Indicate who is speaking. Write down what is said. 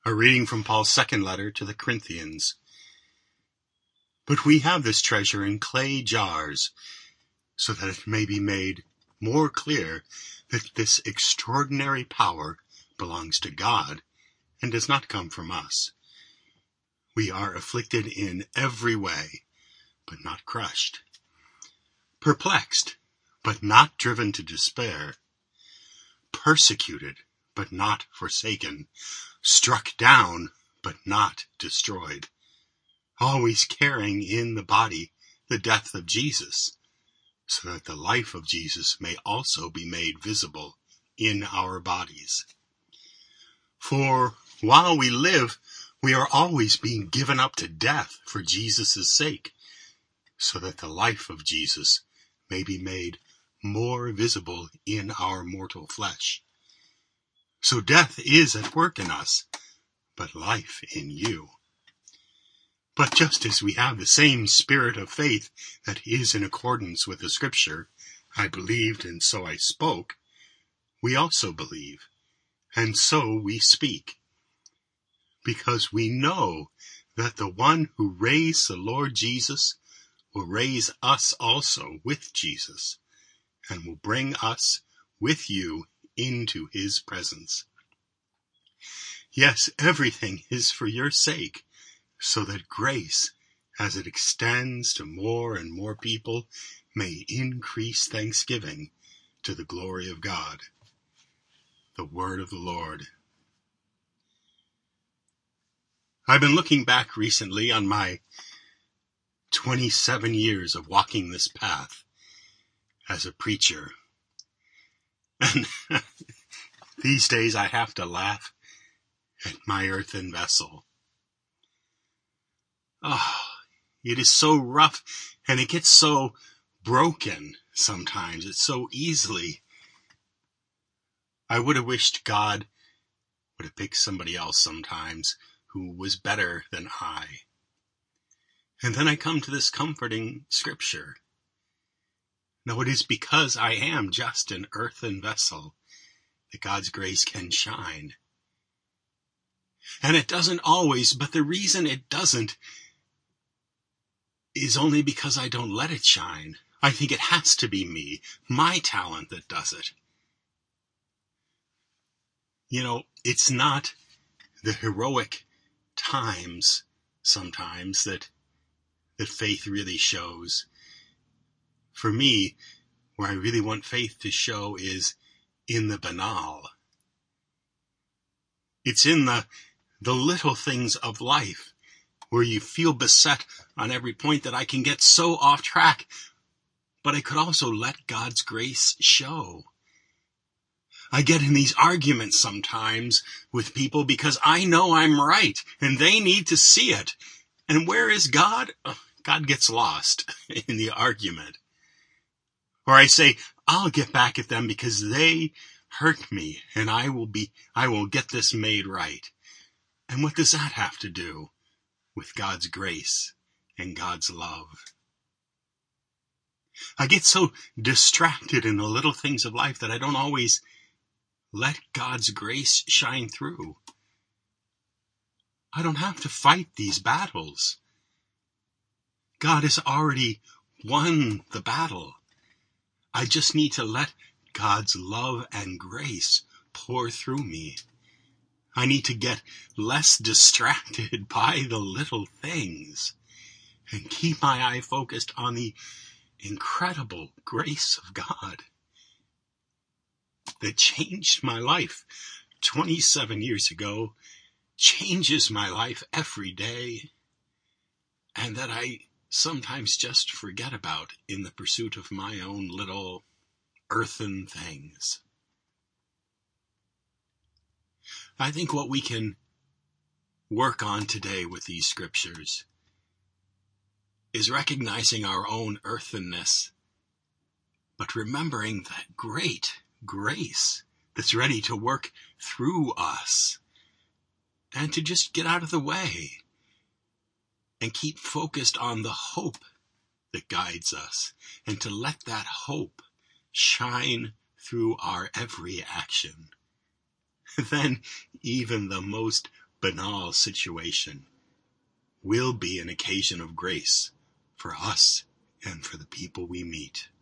Speaker 1: A reading from Paul's second letter to the Corinthians. But we have this treasure in clay jars, so that it may be made more clear that this extraordinary power belongs to God and does not come from us. We are afflicted in every way, but not crushed. Perplexed, but not driven to despair. Persecuted, but not forsaken. Struck down, but not destroyed. Always carrying in the body the death of Jesus, so that the life of Jesus may also be made visible in our bodies. For while we live, we are always being given up to death for Jesus' sake, so that the life of Jesus may be made more visible in our mortal flesh. So death is at work in us, but life in you. But just as we have the same spirit of faith that is in accordance with the scripture, I believed and so I spoke, we also believe, and so we speak. Because we know that the one who raised the Lord Jesus will raise us also with Jesus, and will bring us with you into his presence. Yes, everything is for your sake, so that grace, as it extends to more and more people, may increase thanksgiving to the glory of God. The word of the Lord. I've been looking back recently on my 27 years of walking this path as a preacher. And these days I have to laugh at my earthen vessel. Oh, it is so rough and it gets so broken sometimes. It's so easily. I would have wished God would have picked somebody else sometimes who was better than I. And then I come to this comforting scripture. No, it is because I am just an earthen vessel that God's grace can shine. And it doesn't always, but the reason it doesn't is only because I don't let it shine. I think it has to be me, my talent, that does it. You know, it's not the heroic times sometimes that faith really shows. For me, where I really want faith to show is in the banal. It's in the little things of life where you feel beset on every point that I can get so off track, but I could also let God's grace show. I get in these arguments sometimes with people because I know I'm right and they need to see it. And where is God? God gets lost in the argument. Or I say, I'll get back at them because they hurt me and I will get this made right. And what does that have to do with God's grace and God's love? I get so distracted in the little things of life that I don't always let God's grace shine through. I don't have to fight these battles. God has already won the battle. I just need to let God's love and grace pour through me. I need to get less distracted by the little things and keep my eye focused on the incredible grace of God that changed my life 27 years ago, changes my life every day, and that I sometimes just forget about in the pursuit of my own little earthen things. I think what we can work on today with these scriptures is recognizing our own earthenness, but remembering that great grace that's ready to work through us, and to just get out of the way and keep focused on the hope that guides us, and to let that hope shine through our every action. Then even the most banal situation will be an occasion of grace for us and for the people we meet.